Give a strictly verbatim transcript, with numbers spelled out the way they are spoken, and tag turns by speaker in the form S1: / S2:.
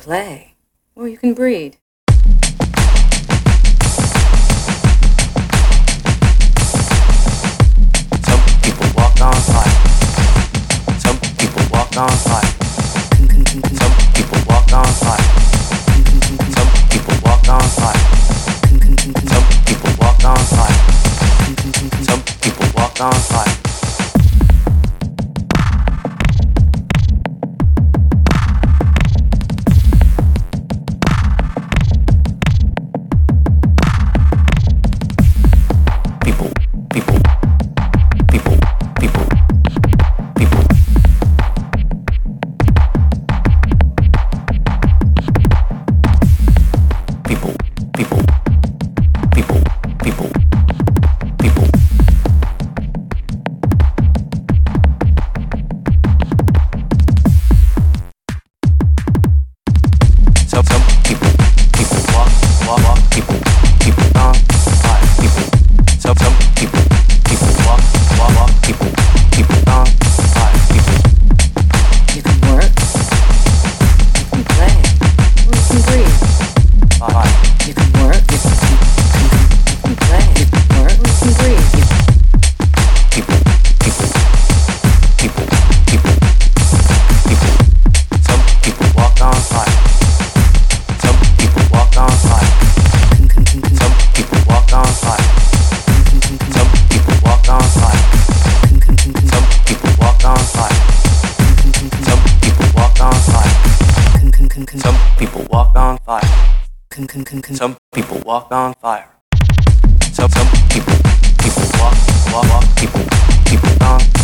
S1: play, or you can breed.
S2: Some people walk on fire. Some people walk on fire. Some people walk on fire. Some people walk on fire. Some people walk on fire. Some people walk on fire. People, people, people, people, people. People, people, people, people, people. Some, some people, people walk, walk, walk. People, people on fire. People, some, some people, people walk, walk, walk. People, people on fire. People.
S1: You can work, you can play, or you can breed.
S2: Fire.
S1: You can work, you can, you can play, you can work, or you can breed.
S2: People, people, people, people, people. Some people walk on fire. Some people walk on fire. Some people walk on fire. Some people walk on fire. Some people walk on fire. Some people walk on fire. Some people walk on fire. Some people walk on fire. Some some people people walk walk walk people people on